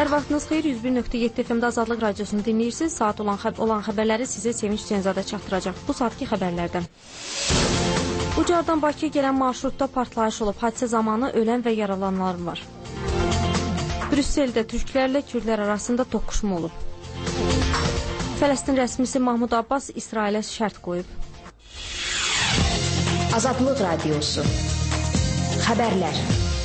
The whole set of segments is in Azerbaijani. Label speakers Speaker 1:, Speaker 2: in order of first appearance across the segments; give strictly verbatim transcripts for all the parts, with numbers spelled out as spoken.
Speaker 1: Hər vaxtınız xeyir, yüz bir nöqtə yeddi F M-də Azadlıq Radiosunu dinləyirsiniz. Saat olan, xəb olan xəbərləri sizə Sevinç Cənzadə çatdıracaq. Bu saatki xəbərlərdən. Ucardan Bakıya gələn marşrutda partlayış olub. Hadisə zamanı ölən və yaralananlar var. Brüsseldə türklərlə kürdlər arasında toqquşma olub. Fələstin rəsmisi Mahmud Abbas İsrailə şərt qoyub.
Speaker 2: Azadlıq Radiosu. Xəbərlər.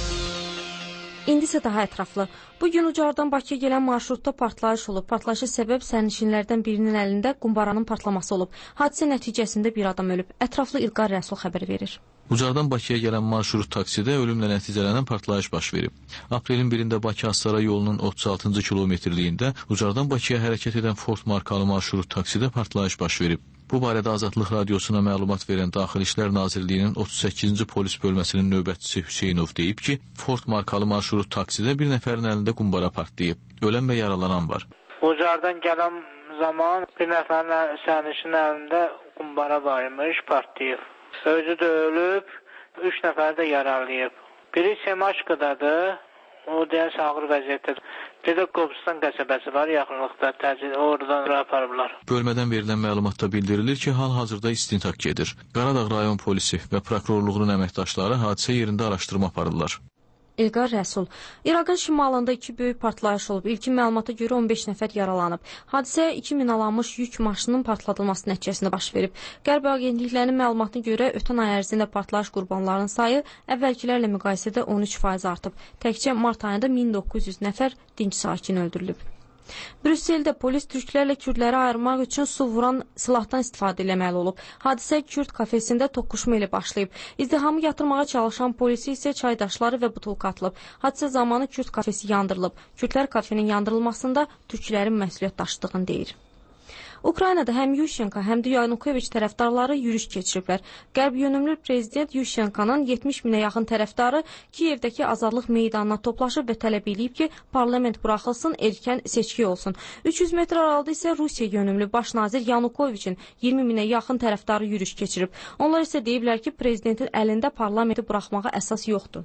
Speaker 1: İndi isə daha ətraflı. Bugün Ucardan Bakıya gələn marşrutda partlayış olub. Partlayışa səbəb sərnişinlərdən birinin əlində qumbaranın partlaması olub. Hadisə nəticəsində bir adam ölüb. Ətraflı İlqar Rəsul xəbər verir.
Speaker 3: Ucardan Bakıya gələn marşrut taksidə ölümlə nəticələnən partlayış baş verib. Aprelin birində Bakı-Astara yolunun otuz altıncı kilometrliyində Ucardan Bakıya hərəkət edən Ford markalı marşrut taksidə partlayış baş verib. Bu barədə Azadlıq Radiosuna məlumat verən Daxili İşlər Nazirliyinin otuz səkkizinci polis bölməsinin növbətçisi Hüseynov deyib ki, Ford markalı marşrut taksidə bir nəfərin əlində qumbara partlayıb. Ölən və yaralanan var.
Speaker 4: Ucardan gələn zaman bir nəfərin sərnişinin əlində qumbara varmış, partlayıb. Özü də ölüb, üç nəfər də yaralayıb. Biri Semaşqadadır, o deyəsə ağır vəziyyətdədir. Bir də Qobustan qəsəbəsi var yaxınlıqda, təcil oradan aparıblar.
Speaker 3: Bölmədən verilən məlumatda bildirilir ki, hal-hazırda istintaq gedir. Qaradağ rayon polisi və prokurorluğunun əməkdaşları hadisə yerində araşdırma aparırlar.
Speaker 1: İlqar Rəsul. İraqın şimalında iki böyük partlayış olub. İlkin məlumata görə on beş nəfər yaralanıb. Hadisə iki minalanmış yük maşınının partladılması nəticəsində baş verib. Qərb agentliklərinin məlumatına görə ötən ay ərzində partlayış qurbanlarının sayı əvvəlkilərlə müqayisədə on üç faiz artıb. Təkcə mart ayında min doqquz yüz nəfər dinc sakin öldürülüb. Brüsseldə polis türklərlə kürdləri ayırmaq üçün su vuran silahdan istifadə eləməli olub. Hadisə Kürd kafesində toqquşma ilə başlayıb. İzdihamı yatırmağa çalışan polisi isə çaydaşları və butulka atılıb. Hadisə zamanı Kürd kafesi yandırılıb. Kürdlər kafenin yandırılmasında türklərin məsuliyyət daşıdığını deyir. Ukraynada həm Yushchenko, həm də Yanukoviç tərəfdarları yürüş keçiriblər. Qərb yönümlü prezident Yushchenkonun yetmiş minə yaxın tərəfdarı Kiyevdəki Azadlıq meydanına toplaşıb və tələb edib ki, parlament buraxılsın, erkən seçki olsun. üç yüz metr aralıda isə Rusiya yönümlü baş nazir Yanukoviçin iyirmi minə yaxın tərəfdarı yürüş keçirib. Onlar isə deyiblər ki, prezidentin əlində parlamenti buraxmağa əsas yoxdur.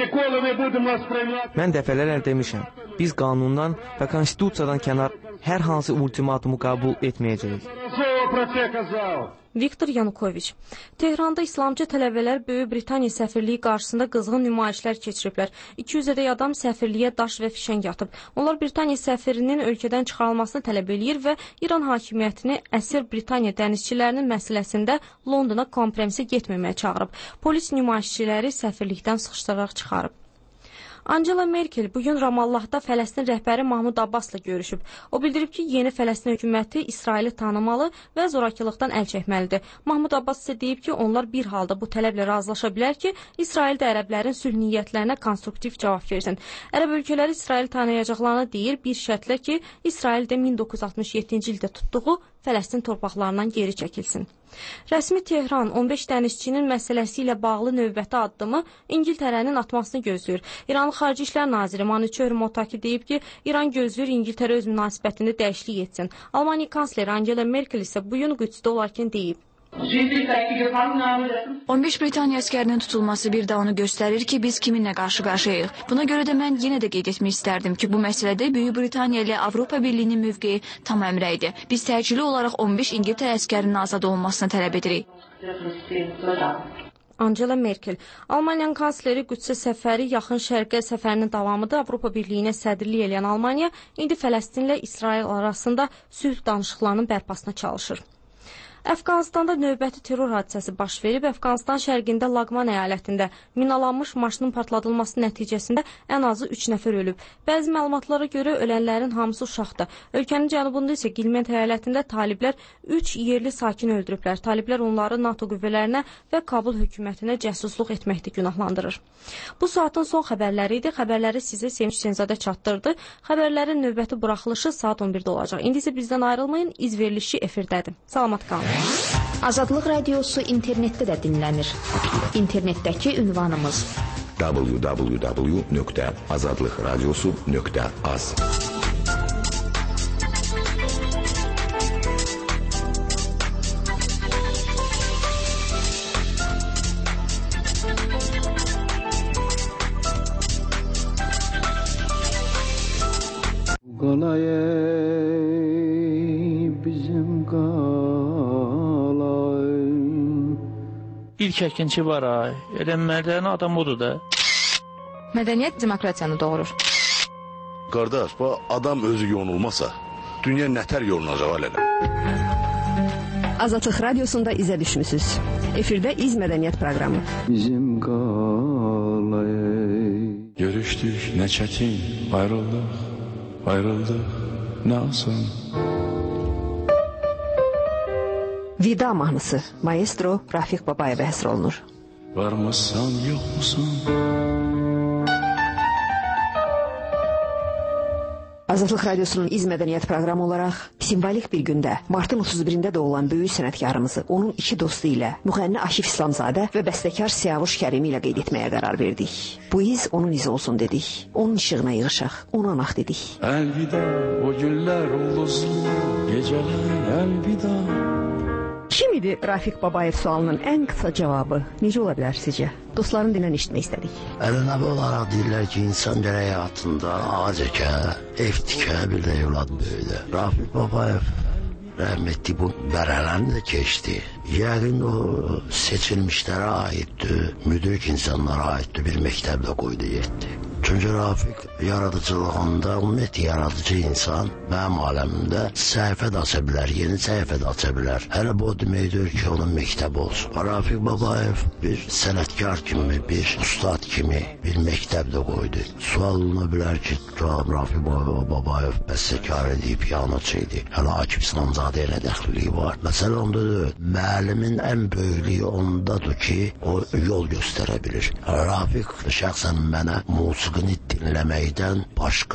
Speaker 5: Mən dəfələrlə demişəm, biz qanundan və konstitusiyadan kənar hər hansı ultimatumu qəbul etməyəcəyik.
Speaker 1: Viktor Yanukoviç. Tehranda İslamcı tələbələr Böyük Britaniya səfirliyi qarşısında qızğın nümayişlər keçiriblər. iki yüzədək adam səfirliyə daş və fişəng atıb. Onlar Britaniya səfirinin ölkədən çıxarılmasını tələb eləyir və İran hakimiyyətini əsir Britaniya dənizçilərinin məsələsində Londona kompromisə getməməyə çağırıb. Polis nümayişçiləri səfirlikdən sıxışdıraraq çıxarıb. Angela Merkel bugün Ramallahda Fələstin rəhbəri Mahmud Abbasla görüşüb. O bildirib ki, yeni Fələstin hökuməti İsraili tanımalı və zorakılıqdan əl çəkməlidir. Mahmud Abbas isə deyib ki, onlar bir halda bu tələblə razılaşa bilər ki, İsrail də ərəblərin sülh niyyətlərinə konstruktiv cavab versin. Ərəb ölkələri İsrail tanıyacaqlarını deyir, bir şərtlə ki, İsrail də min doqquz yüz altmış yeddinci ildə tutduğu Fələstin torpaqlarından geri çəkilsin. Rəsmi Tehran on beş dənizçinin məsələsi ilə bağlı növbəti addımı İngiltərənin atmasını gözləyir. İranlı Xarici İşlər Naziri Manuçer Motaki deyib ki, İran gözləyir İngiltərə öz münasibətində dəyişiklik etsin. Almaniya kansleri Angela Merkel isə bu gün Qüdsdə olarkən deyib.
Speaker 6: on beş Britaniya əskərinin tutulması bir daha onu göstərir ki, biz kiminlə qarşı-qarşıyayıq. Buna görə də mən yenə də qeyd etmək istərdim ki, bu məsələdə Böyük Britaniya ilə Avropa Birliyinin mövqeyi tam əmrə idi. Biz təcili olaraq on beş İngiltərə əskərinin azad olunmasını tələb edirik.
Speaker 1: Angela Merkel. Almaniyanın kansleri Qüdsə səfəri yaxın şərqə səfərinin davamıdır. Avropa Birliyinə sədrlik edən Almaniya indi Fələstinlə İsrail arasında sülh danışıqlarının bərpasına çalışır. Əfqanistanda növbəti terror hadisəsi baş verib. Əfqanistan şərqində Laqman əyalətində minalanmış maşının partladılması nəticəsində ən azı üç nəfər ölüb. Bəzi məlumatlara görə ölənlərin hamısı uşaqdır. Ölkənin cənubunda isə Gilmend əyalətində taliblər üç yerli sakin öldürüblər. Taliblər onları NATO qüvvələrinə və Kabul hökumətinə cəsusluq etməkdə günahlandırır. Bu saatın son xəbərləri idi. Xəbərləri sizə Sevinç Cənzadə çatdırdı. Xəbərlərin növbəti buraxılışı saat on birdə olacaq. İndi isə bizdən ayrılmayın. İz verilişi efirdədir. Salamat qalın.
Speaker 2: Azadlıq Radiosu internetdə də dinlənir. İnternetdəki ünvanımız
Speaker 7: w w w nöqtə azadlıqradiosu nöqtə az.
Speaker 8: çəkinçi var ha. Elə mədəni adam odur da.
Speaker 9: Mədəniyyət demokratiyanı doğurur.
Speaker 10: Qardaş, bu adam özü yonulmasa, dünya nətər yolunacaq alələ?
Speaker 11: Azadlıq Radiosunda izə düşmüsünüz. Efirdə İz Mədəniyyət proqramı.
Speaker 12: Bizim qalayı görüşdük, nə çətin, ayrıldıq, ayrıldıq, nə asan.
Speaker 11: Vida mahnısı maestro Rafiq Babayevə həsr olunur.
Speaker 12: Varmısan, yox musun?
Speaker 11: Azadlıq Radiosunun İz Mədəniyyət proqramı olaraq simvolik bir gündə martın otuz birində doğulan böyük sənətkarımızı onun iki dostu ilə müğənni Aşif İslamzadə və bəstəkar Siyavuş Kərimi ilə qeyd etməyə qərar verdik. Bu iz onun izi olsun dedik. Onun işığına yığışaq, ona anaq dedik.
Speaker 12: Əlvida o günlər ulduzlu gecələr əlvida.
Speaker 11: Kim idi Rafiq Babayev sualının ən qısa cavabı? Necə ola bilər sizcə? Dostların dindən eşitmək istədik.
Speaker 13: Ələnəbi olaraq deyirlər ki, insan gərək həyatında ağac əkə, ev tikə, bir də evlad böyüdə. Rafiq Babayev rəhmətli bu bərələrini də keçdi. Yəqin o seçilmişlərə aiddir, müdrik insanlara aiddir, bir məktəbdə qoydu getdi. Çünki Rafiq yaradıcılığında, ümumiyyətlə yaradıcı insan mənim aləmimdə səhifə də aça bilər, yeni səhifə də aça bilər. Hələ bu deməkdir ki, onun məktəbi olsun. Rafiq Babayev bir sənətkar kimi, bir ustad kimi bir məktəbdə qoydu. Sual oluna bilər ki, Rafiq Babayev bəstəkar idi, piyanoçu idi. Hələ Akif İslamzadə ilə dəxliliyi var. Məsələ ondadır, müəllimin ən böyüklüyü ondadır ki, o yol göstərə bilir. Rafiq şəxsən mənə musiqini dinləməkdən başqa